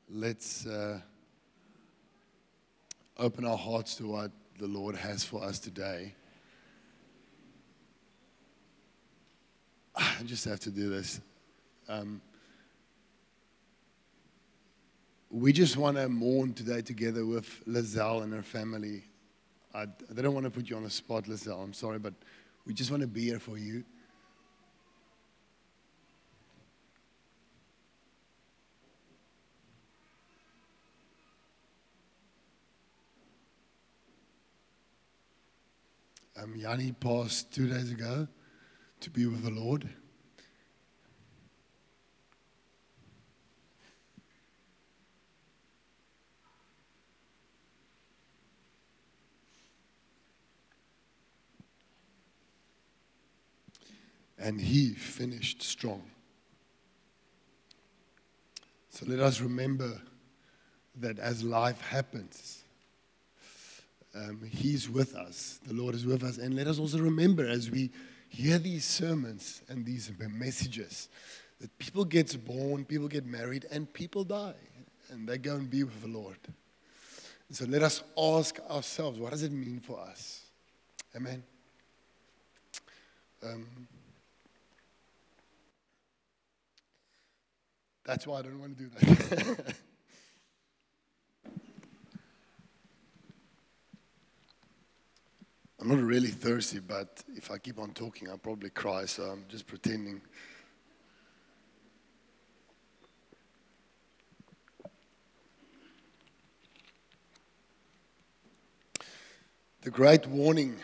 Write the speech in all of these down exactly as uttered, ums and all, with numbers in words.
let's uh, open our hearts to what the Lord has for us today. I just have to do this. Um, we just want to mourn today together with Lizelle and her family. I, I don't want to put you on the spot, Lizelle. I'm sorry, but we just want to be here for you. Um, Yanni passed two days ago to be with the Lord. And he finished strong. So let us remember that as life happens, um, he's with us. The Lord is with us. And let us also remember as we hear these sermons and these messages that people get born, people get married, and people die. And they go and be with the Lord. And so let us ask ourselves, what does it mean for us? Amen. Um, That's why I don't want to do that. I'm not really thirsty, but if I keep on talking, I'll probably cry, so I'm just pretending. The great warning.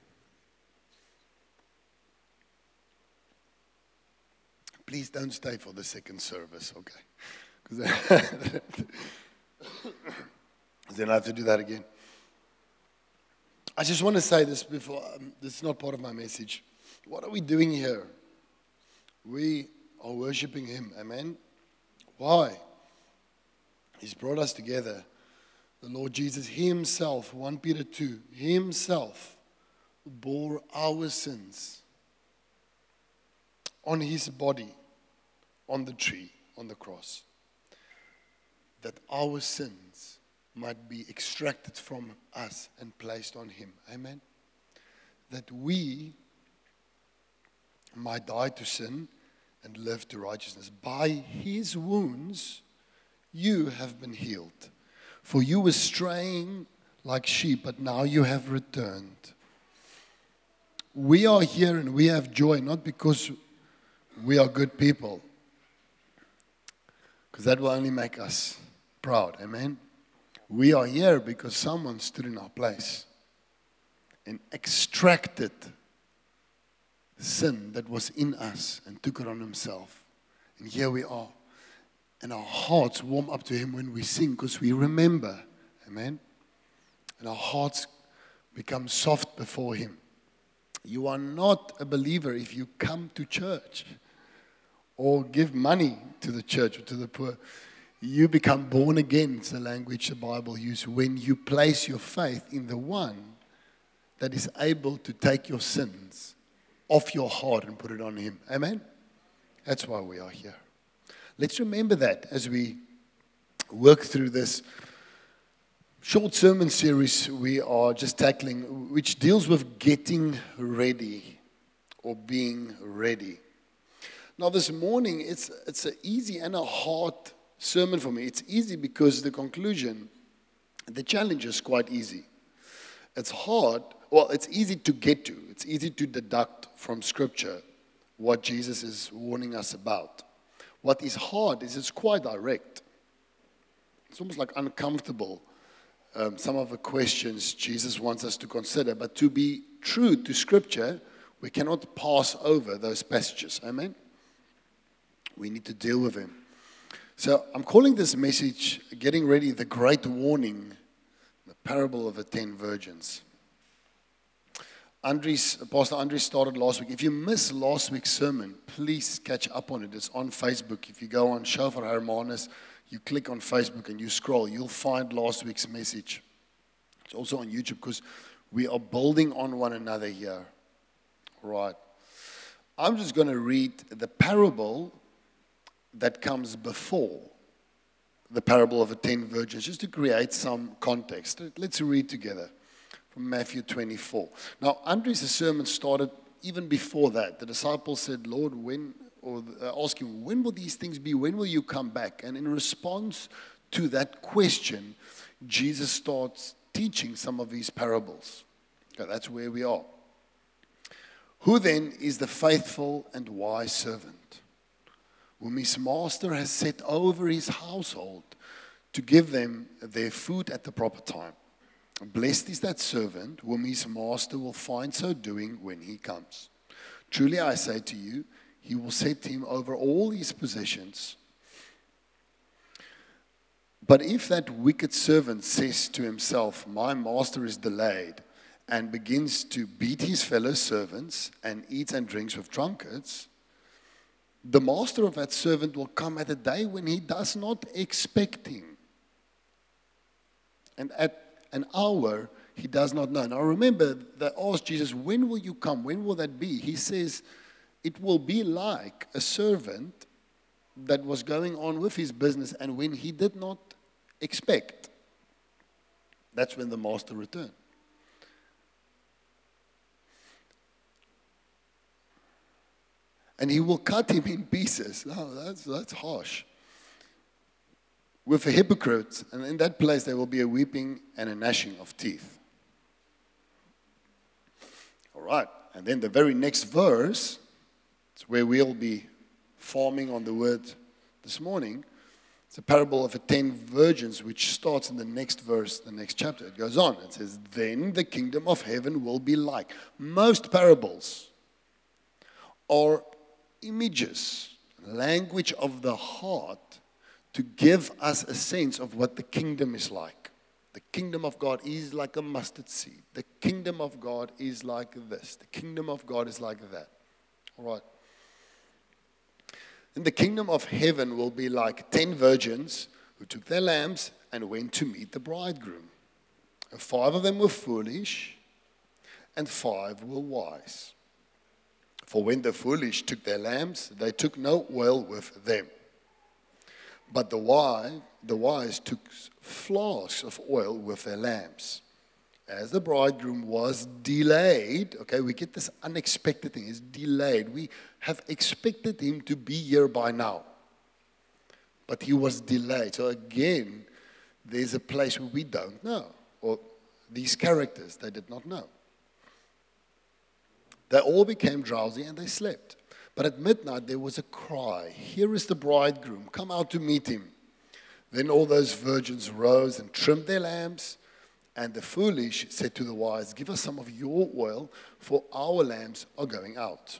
Please don't stay for the second service, okay? Because then I have to do that again. I just want to say this before, um, this is not part of my message. What are we doing here? We are worshiping Him, amen? Why? He's brought us together. The Lord Jesus, He Himself, First Peter two, He Himself bore our sins on His body, on the tree, on the cross, that our sins might be extracted from us and placed on Him. Amen? That we might die to sin and live to righteousness. By His wounds you have been healed. For you were straying like sheep, but now you have returned. We are here and we have joy, not because we are good people, because that will only make us proud. Amen? We are here because someone stood in our place and extracted sin that was in us and took it on Himself. And here we are. And our hearts warm up to Him when we sing because we remember. Amen? And our hearts become soft before Him. You are not a believer if you come to church or give money to the church or to the poor. You become born again, it's the language the Bible uses, when you place your faith in the one that is able to take your sins off your heart and put it on Him. Amen? That's why we are here. Let's remember that as we work through this short sermon series we are just tackling, which deals with getting ready or being ready. Now this morning, it's it's an easy and a hard sermon for me. It's easy because the conclusion, the challenge is quite easy. It's hard, well, it's easy to get to. It's easy to deduct from Scripture what Jesus is warning us about. What is hard is it's quite direct. It's almost like uncomfortable, um, some of the questions Jesus wants us to consider. But to be true to Scripture, we cannot pass over those passages. Amen? We need to deal with them. So I'm calling this message, Getting Ready, the Great Warning, the Parable of the Ten Virgins. Andres, Pastor Andres started last week. If you missed last week's sermon, please catch up on it. It's on Facebook. If you go on Shofar Hermanus, you click on Facebook and you scroll, you'll find last week's message. It's also on YouTube because we are building on one another here. All right. I'm just going to read the parable that comes before the parable of the ten virgins, just to create some context. Let's read together from Matthew twenty-four. Now, Andres' sermon started even before that. The disciples said, Lord, when, or uh, ask him, when will these things be? When will you come back? And in response to that question, Jesus starts teaching some of these parables. Okay, that's where we are. Who then is the faithful and wise servant, whom his master has set over his household to give them their food at the proper time? Blessed is that servant whom his master will find so doing when he comes. Truly I say to you, he will set him over all his possessions. But if that wicked servant says to himself, my master is delayed, and begins to beat his fellow servants and eats and drinks with drunkards, the master of that servant will come at a day when he does not expect him, and at an hour he does not know. Now remember, they asked Jesus, when will you come? When will that be? He says, it will be like a servant that was going on with his business, and when he did not expect, that's when the master returned. And he will cut him in pieces. Oh, that's, that's harsh. With a hypocrite, and in that place there will be a weeping and a gnashing of teeth. All right, and then the very next verse, it's where we'll be farming on the word this morning. It's a parable of the ten virgins, which starts in the next verse, the next chapter. It goes on. It says, then the kingdom of heaven will be like. Most parables are images, language of the heart, to give us a sense of what the kingdom is like. The kingdom of God is like a mustard seed. The kingdom of God is like this. The kingdom of God is like that. All right. And the kingdom of heaven will be like ten virgins who took their lamps and went to meet the bridegroom. And five of them were foolish, and five were wise. For when the foolish took their lamps, they took no oil with them. But the wise, the wise took flasks of oil with their lamps. As the bridegroom was delayed, okay, we get this unexpected thing, is delayed. We have expected him to be here by now. But he was delayed. So again, there's a place where we don't know. Or these characters, they did not know. They all became drowsy and they slept. But at midnight there was a cry, here is the bridegroom, come out to meet him. Then all those virgins rose and trimmed their lamps. And the foolish said to the wise, give us some of your oil, for our lamps are going out.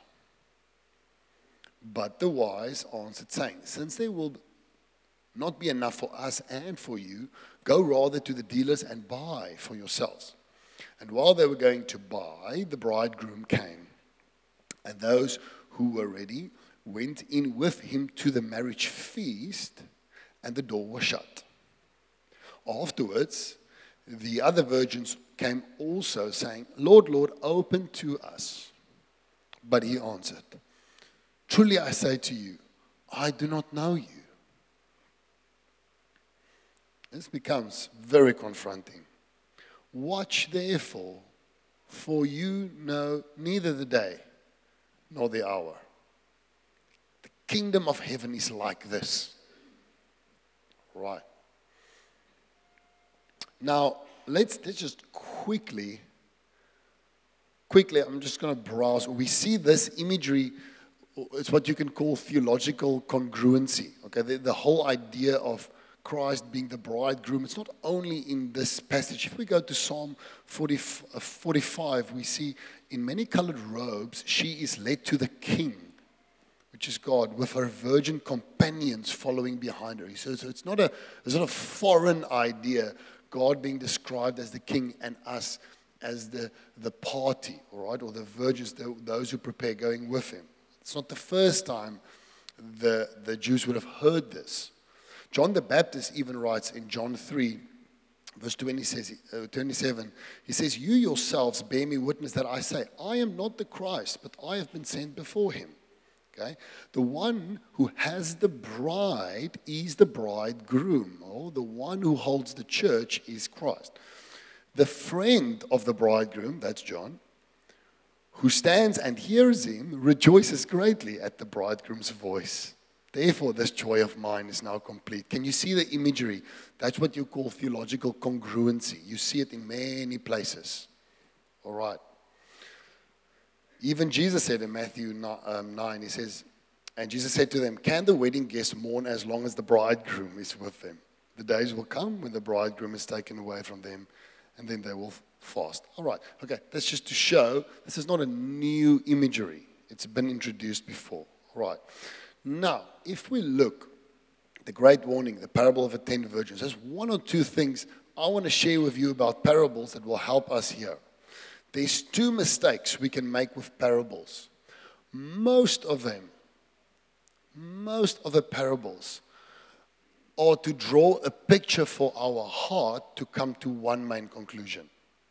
But the wise answered, saying, since there will not be enough for us and for you, go rather to the dealers and buy for yourselves. And while they were going to buy, the bridegroom came. And those who were ready went in with him to the marriage feast, and the door was shut. Afterwards, the other virgins came also, saying, Lord, Lord, open to us. But he answered, truly I say to you, I do not know you. This becomes very confronting. Watch therefore, for you know neither the day nor the hour. The kingdom of heaven is like this. Right. Now, let's, let's just quickly, quickly, I'm just going to browse. We see this imagery, it's what you can call theological congruency. Okay, the, the whole idea of Christ being the bridegroom, it's not only in this passage. If we go to Psalm forty, forty-five, we see in many colored robes, she is led to the king, which is God, with her virgin companions following behind her. So, so it's not a, it's not a foreign idea, God being described as the king and us as the, the party, all right, or the virgins, the, those who prepare going with him. It's not the first time the, the Jews would have heard this. John the Baptist even writes in John three, verse twenty says, uh, twenty-seven, he says, you yourselves bear me witness that I say, I am not the Christ, but I have been sent before him. Okay? The one who has the bride is the bridegroom. Oh, the one who holds the church is Christ. The friend of the bridegroom, that's John, who stands and hears him, rejoices greatly at the bridegroom's voice. Therefore, this joy of mine is now complete. Can you see the imagery? That's what you call theological congruency. You see it in many places. All right. Even Jesus said in Matthew nine, he says, and Jesus said to them, can the wedding guests mourn as long as the bridegroom is with them? The days will come when the bridegroom is taken away from them, and then they will fast. All right. Okay. That's just to show this is not a new imagery. It's been introduced before. All right. Now, if we look, the great warning, the parable of the ten virgins, there's one or two things I want to share with you about parables that will help us here. There's two mistakes we can make with parables. Most of them, most of the parables are to draw a picture for our heart to come to one main conclusion.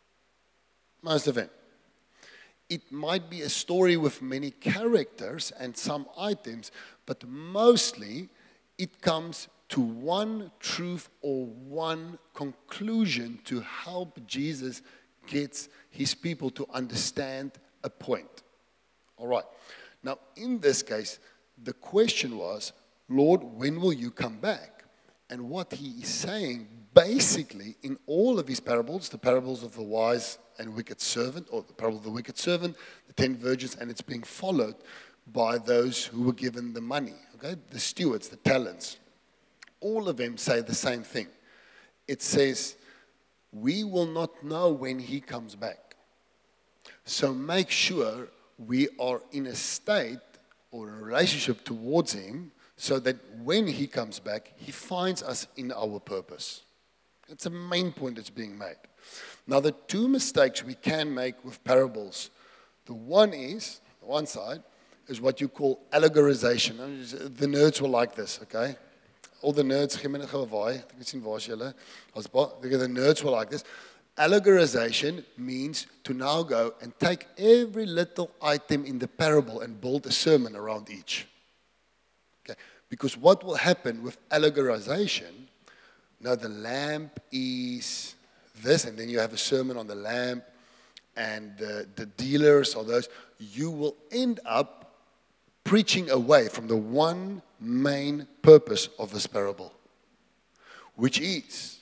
Most of them. It might be a story with many characters and some items, but mostly it comes to one truth or one conclusion to help Jesus get his people to understand a point. All right. Now, in this case, the question was, Lord, when will you come back? And what he is saying, basically, in all of his parables, the parables of the wise and wicked servant, or the parable of the wicked servant, the ten virgins, and it's being followed by those who were given the money, okay, the stewards, the talents. All of them say the same thing. It says, we will not know when he comes back. So make sure we are in a state or a relationship towards him so that when he comes back, he finds us in our purpose. It's a main point that's being made. Now, the two mistakes we can make with parables, the one is, the one side, is what you call allegorization. The nerds will like this, okay? All the nerds, gee my net gou 'n waai. Ek het sien waar is julle? Ons the nerds will like this. Allegorization means to now go and take every little item in the parable and build a sermon around each. Okay? Because what will happen with allegorization, now the lamp is this, and then you have a sermon on the lamp, and the, the dealers or those, you will end up preaching away from the one main purpose of this parable, which is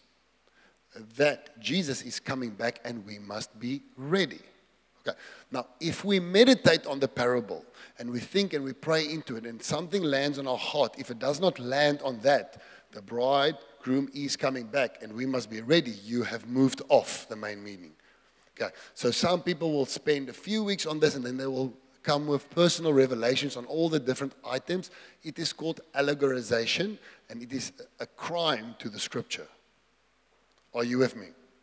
that Jesus is coming back and we must be ready. Okay. Now, if we meditate on the parable and we think and we pray into it and something lands on our heart, if it does not land on that, the bridegroom is coming back and we must be ready, you have moved off the main meaning. Okay. So some people will spend a few weeks on this and then they will come with personal revelations on all the different items. It is called allegorization, and it is a crime to the scripture. Are you with me?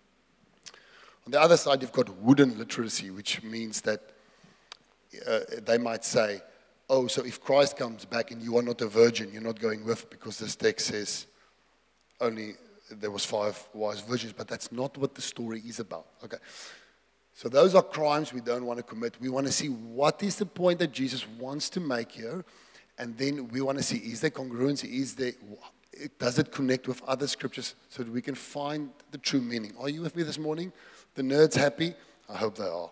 On the other side, you've got wooden literacy, which means that uh, they might say, oh, so if Christ comes back and you are not a virgin, you're not going with, because this text says only there was five wise virgins, but that's not what the story is about. Okay. So those are crimes we don't want to commit. We want to see what is the point that Jesus wants to make here, and then we want to see, is there congruency? Is there, does it connect with other scriptures so that we can find the true meaning? Are you with me this morning? The nerds happy? I hope they are.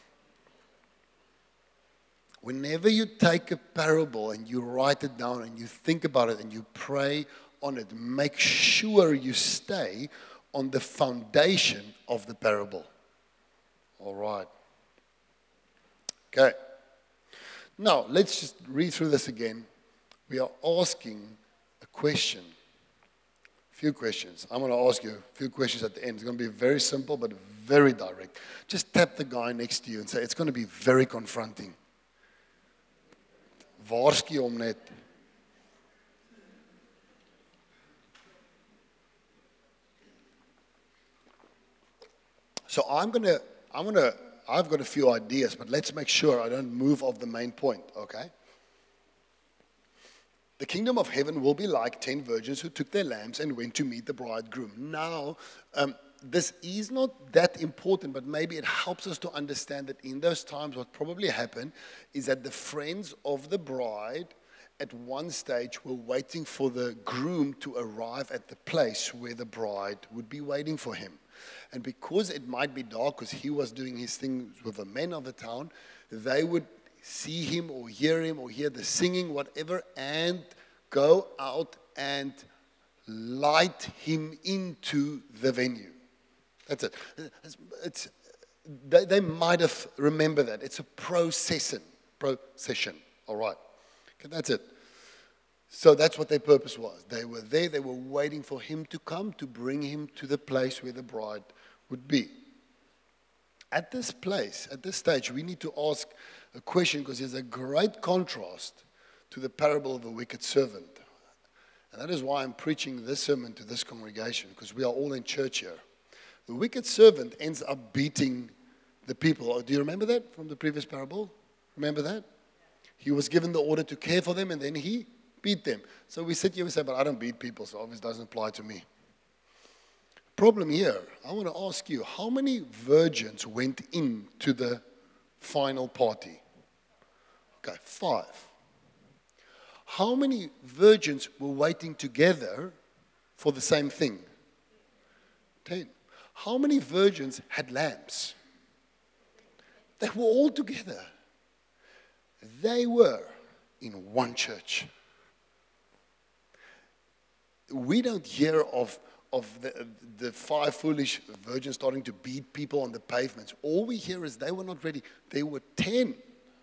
Whenever you take a parable and you write it down and you think about it and you pray on it, make sure you stay on the foundation of the parable. All right. Okay. Now, let's just read through this again. We are asking a question. A few questions. I'm going to ask you a few questions at the end. It's going to be very simple, but very direct. Just tap the guy next to you and say, it's going to be very confronting. Waarsku hom net. So I'm going to I'm going to, I've got a few ideas, but let's make sure I don't move off the main point, okay? The kingdom of heaven will be like ten virgins who took their lamps and went to meet the bridegroom. Now, um, this is not that important, but maybe it helps us to understand that in those times, what probably happened is that the friends of the bride at one stage were waiting for the groom to arrive at the place where the bride would be waiting for him. And because it might be dark, because he was doing his thing with the men of the town, they would see him or hear him or hear the singing, whatever, and go out and light him into the venue. That's it. It's, it's, they, they might have remembered that. It's a procession. Procession. All right. Okay, that's it. So that's what their purpose was. They were there. They were waiting for him to come to bring him to the place where the bride would be. At this place, at this stage, we need to ask a question because there's a great contrast to the parable of the wicked servant. And that is why I'm preaching this sermon to this congregation, because we are all in church here. The wicked servant ends up beating the people. Do you remember that from the previous parable? Remember that? He was given the order to care for them, and then he beat them. So we sit here and say, but I don't beat people, so obviously it doesn't apply to me. Problem here, I want to ask you, how many virgins went into the final party? Okay, five. How many virgins were waiting together for the same thing? Ten. How many virgins had lamps? They were all together. They were in one church. We don't hear of, of the, the five foolish virgins starting to beat people on the pavements. All we hear is they were not ready. They were ten.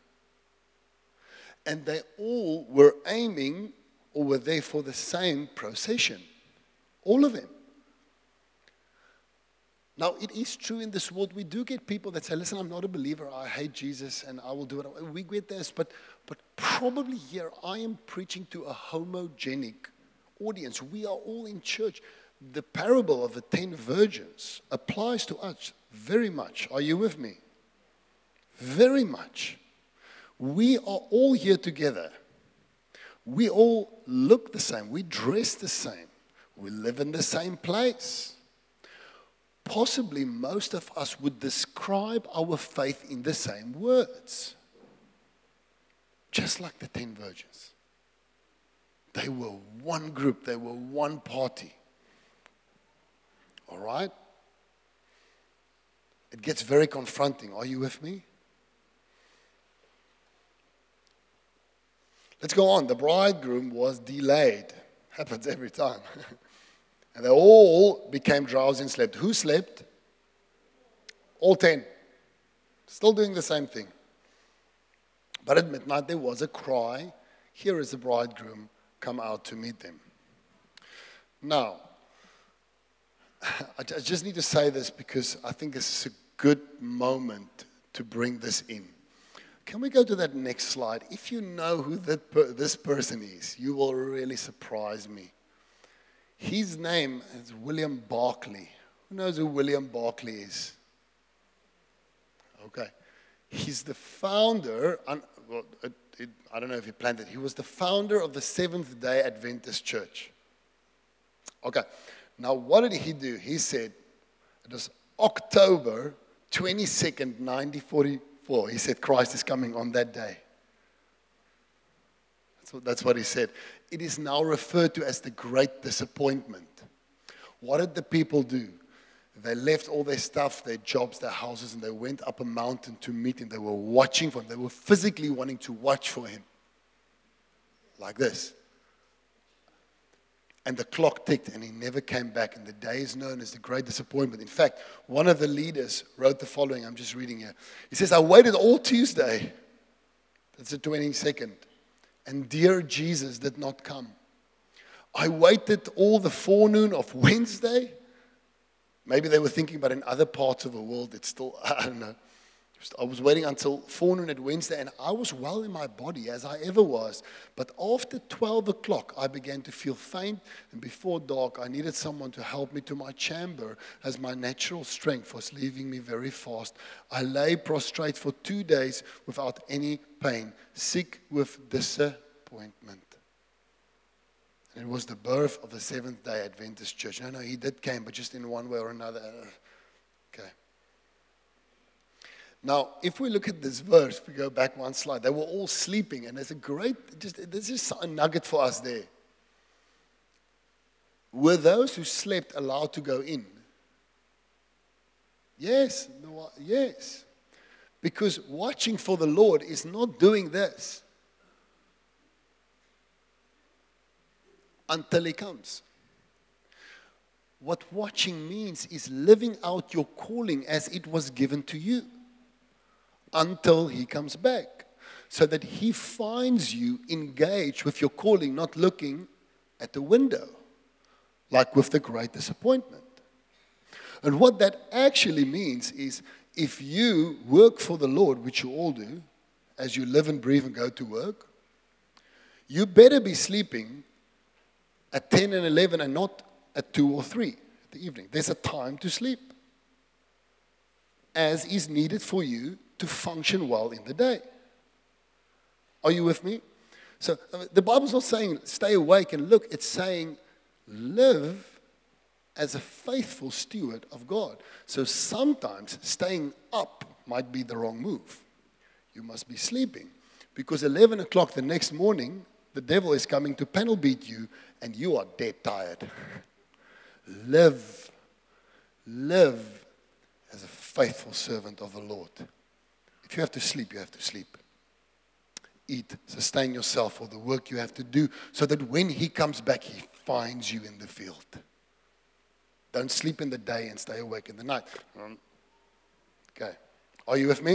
And they all were aiming or were there for the same procession. All of them. Now, it is true in this world, we do get people that say, listen, I'm not a believer, I hate Jesus, and I will do it. We get this, but, but probably here I am preaching to a homogenic audience. We are all in church. The parable of the ten virgins applies to us very much. Are you with me? Very much. We are all here together. We all look the same. We dress the same. We live in the same place. Possibly most of us would describe our faith in the same words. Just like the ten virgins. They were one group. They were one party. All right? It gets very confronting. Are you with me? Let's go on. The bridegroom was delayed. Happens every time. And they all became drowsy and slept. Who slept? All ten. Still doing the same thing. But at midnight there was a cry. Here is the bridegroom, come out to meet them. Now, I just need to say this because I think this is a good moment to bring this in. Can we go to that next slide? If you know who that per- this person is, you will really surprise me. His name is William Barclay. Who knows who William Barclay is? Okay. He's the founder, well, it, it, I don't know if he planned it, he was the founder of the Seventh-day Adventist Church. Okay. Now, what did he do? He said, it was October twenty-second, nineteen forty-four. He said, Christ is coming on that day. That's what, that's what he said. It is now referred to as the Great Disappointment. What did the people do? They left all their stuff, their jobs, their houses, and they went up a mountain to meet him. They were watching for him. They were physically wanting to watch for him. Like this. And the clock ticked, and he never came back. And the day is known as the Great Disappointment. In fact, one of the leaders wrote the following. I'm just reading here. He says, I waited all Tuesday. That's the twenty-second. And dear Jesus did not come. I waited all the forenoon of Wednesday. Maybe they were thinking about in other parts of the world. It's still, I don't know. I was waiting until forenoon at Wednesday, and I was well in my body, as I ever was. But after twelve o'clock, I began to feel faint, and before dark, I needed someone to help me to my chamber, as my natural strength was leaving me very fast. I lay prostrate for two days without any pain, sick with disappointment. And It was the birth of the Seventh-day Adventist Church. No, no, he did came, but just in one way or another. Okay. Now, if we look at this verse, we go back one slide. They were all sleeping, and there's a great, just there's just a nugget for us there. Were those who slept allowed to go in? Yes, no, yes. Because watching for the Lord is not doing this until He comes. What watching means is living out your calling as it was given to you until He comes back, so that He finds you engaged with your calling, not looking at the window, like with the great disappointment. And what that actually means is, if you work for the Lord, which you all do, as you live and breathe and go to work, you better be sleeping at ten and eleven and not at two or three in the evening. There's a time to sleep, as is needed for you to function well in the day. Are you with me? So the Bible's not saying stay awake and look. It's saying live as a faithful steward of God. So sometimes staying up might be the wrong move. You must be sleeping, because eleven o'clock the next morning, the devil is coming to panel beat you, and you are dead tired. Live, live as a faithful servant of the Lord. If you have to sleep, you have to sleep. Eat, sustain yourself for the work you have to do, so that when He comes back, He finds you in the field. Don't sleep in the day and stay awake in the night. Okay. Are you with me?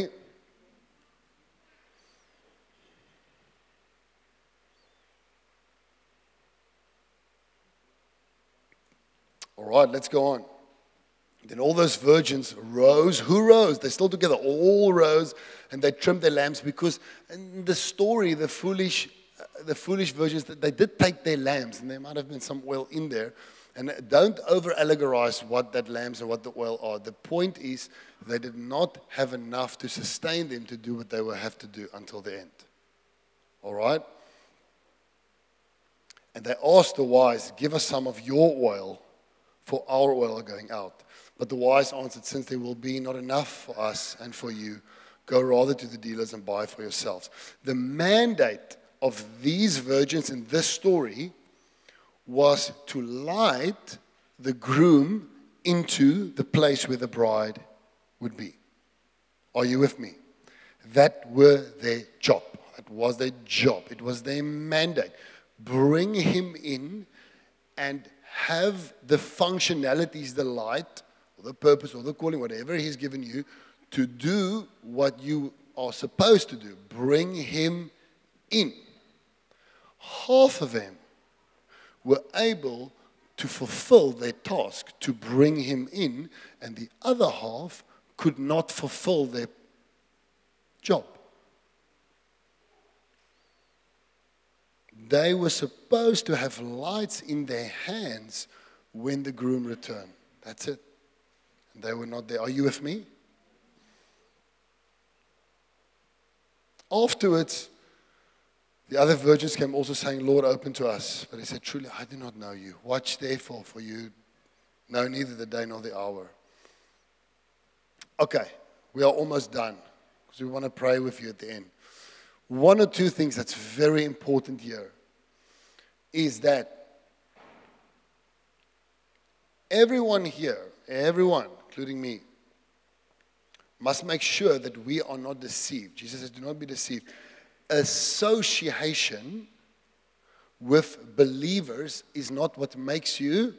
All right, let's go on. Then all those virgins rose. Who rose? They're still together. All rose, and they trimmed their lamps, because in the story, the foolish, uh, the foolish virgins, they did take their lamps, and there might have been some oil in there. And don't over-allegorize what that lamps and what the oil are. The point is, they did not have enough to sustain them to do what they will have to do until the end. All right? And they asked the wise, give us some of your oil, for our oil are going out. But the wise answered, since there will be not enough for us and for you, go rather to the dealers and buy for yourselves. The mandate of these virgins in this story was to light the groom into the place where the bride would be. Are you with me? That were their job. It was their job. It was their mandate. Bring him in and have the functionalities, the light, or the purpose, or the calling, whatever He's given you, to do what you are supposed to do. Bring him in. Half of them were able to fulfill their task to bring him in, and the other half could not fulfill their job. They were supposed to have lights in their hands when the groom returned. That's it. And they were not there. Are you with me? Afterwards, the other virgins came also saying, Lord, open to us. But He said, truly, I do not know you. Watch therefore, for you know neither the day nor the hour. Okay, we are almost done, because we want to pray with you at the end. One or two things that's very important here is that everyone here, everyone, including me, must make sure that we are not deceived. Jesus says, do not be deceived. Association with believers is not what makes you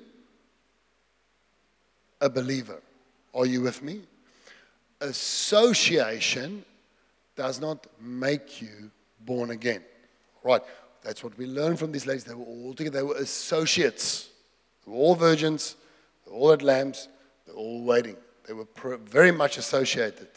a believer. Are you with me? Association does not make you born again. Right. That's what we learned from these ladies. They were all together. They were associates. They were all virgins. They all had lamps. They were all waiting. They were very much associated.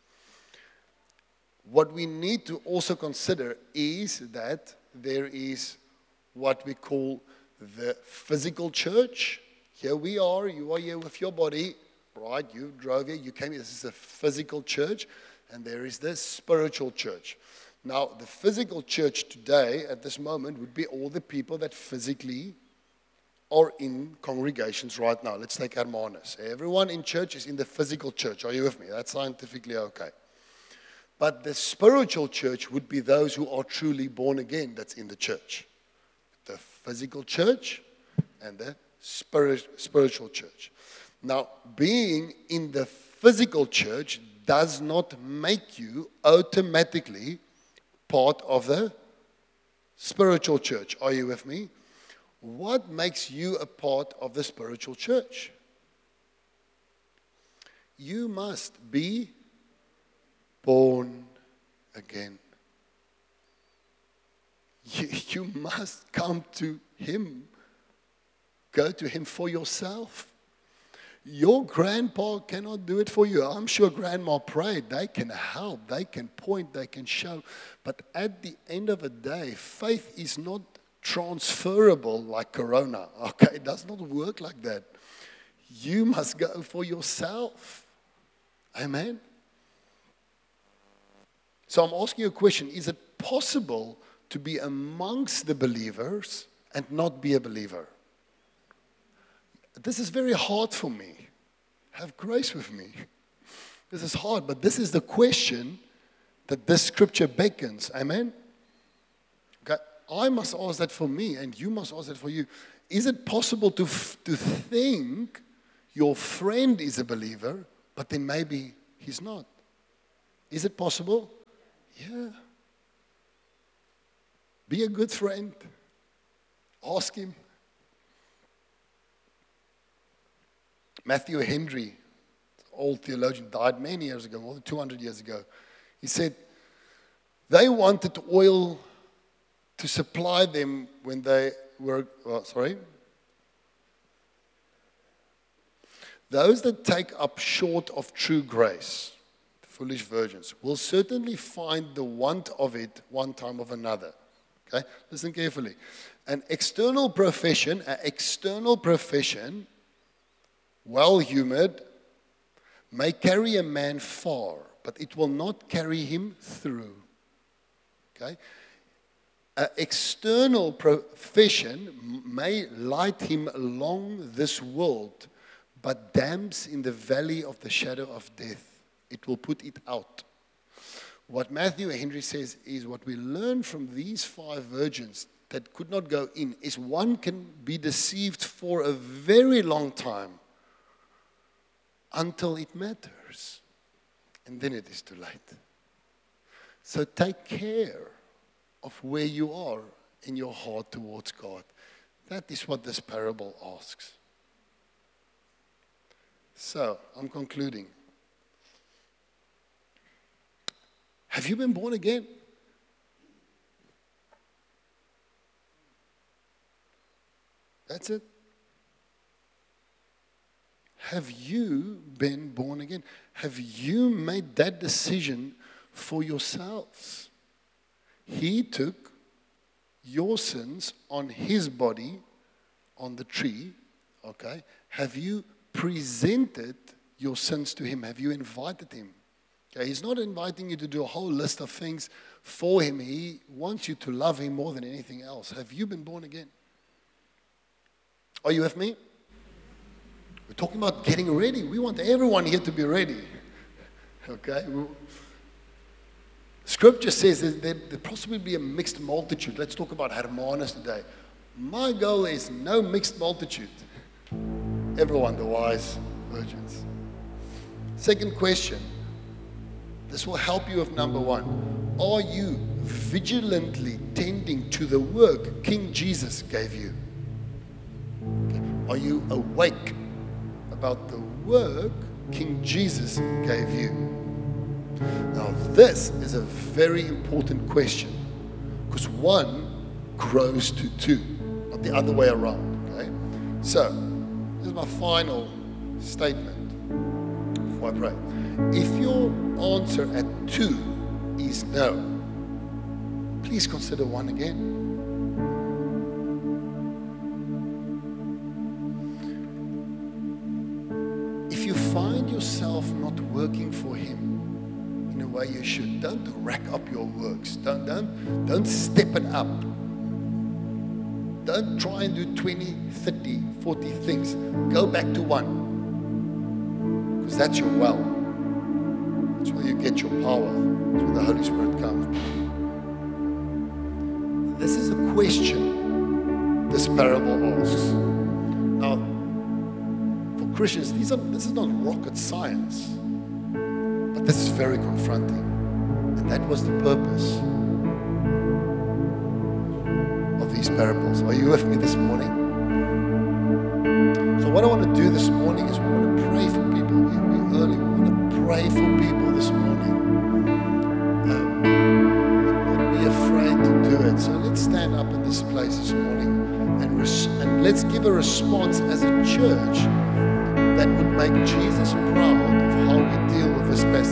What we need to also consider is that there is what we call the physical church. Here we are. You are here with your body. Right. You drove here. You came here. This is a physical church. And there is this spiritual church. Now, the physical church today, at this moment, would be all the people that physically are in congregations right now. Let's take Hermanus. Everyone in church is in the physical church. Are you with me? That's scientifically okay. But the spiritual church would be those who are truly born again that's in the church. The physical church and the spirit, spiritual church. Now, being in the physical church does not make you automatically part of the spiritual church. Are you with me? What makes you a part of the spiritual church? You must be born again. You, you must come to Him. Go to Him for yourself. Your grandpa cannot do it for you. I'm sure grandma prayed. They can help. They can point. They can show. But at the end of the day, faith is not transferable like Corona. Okay, it does not work like that. You must go for yourself. Amen. So I'm asking you a question. Is it possible to be amongst the believers and not be a believer? This is very hard for me. Have grace with me. This is hard, but this is the question that this scripture beckons. Amen? Okay, I must ask that for me, and you must ask that for you. Is it possible to, f- to think your friend is a believer, but then maybe he's not? Is it possible? Yeah. Be a good friend. Ask him. Matthew Henry, old theologian, died many years ago, more than two hundred years ago. He said, they wanted oil to supply them when they were, oh, sorry. Those that take up short of true grace, foolish virgins, will certainly find the want of it one time or another. Okay, listen carefully. An external profession, an external profession, well-humored, may carry a man far, but it will not carry him through. Okay? An external profession may light him along this world, but damps in the valley of the shadow of death. It will put it out. What Matthew Henry says is what we learn from these five virgins that could not go in is one can be deceived for a very long time until it matters. And then it is too late. So take care of where you are in your heart towards God. That is what this parable asks. So, I'm concluding. Have you been born again? That's it. Have you been born again? Have you made that decision for yourselves? He took your sins on His body on the tree, okay? Have you presented your sins to Him? Have you invited Him? Okay, He's not inviting you to do a whole list of things for Him. He wants you to love Him more than anything else. Have you been born again? Are you with me? We're talking about getting ready. We want everyone here to be ready. Okay? Scripture says that there, there possibly be a mixed multitude. Let's talk about Hermanus today. My goal is no mixed multitude. Everyone, the wise virgins. Second question. This will help you with number one. Are you vigilantly tending to the work King Jesus gave you? Okay. Are you awake about the work King Jesus gave you? Now, this is a very important question because one grows to two, not the other way around. Okay? So, this is my final statement before I pray. If your answer at two is no, please consider one again. If you find yourself not working for Him in a way you should. Don't rack up your works. Don't, don't, don't step it up. Don't try and do twenty, thirty, forty things. Go back to one. Because that's your well. That's where you get your power. That's where the Holy Spirit comes. This is a question this parable asks. Now, for Christians, these are, this is not rocket science. But this is very confronting. And that was the purpose of these parables. Are you with me this morning? So what I want to do this morning is we want to pray for people. We, we early. We want to pray for people this morning. Um, don't be afraid to do it. So let's stand up in this place this morning and, res- and let's give a response as a church that would make Jesus proud of how we deal with this passage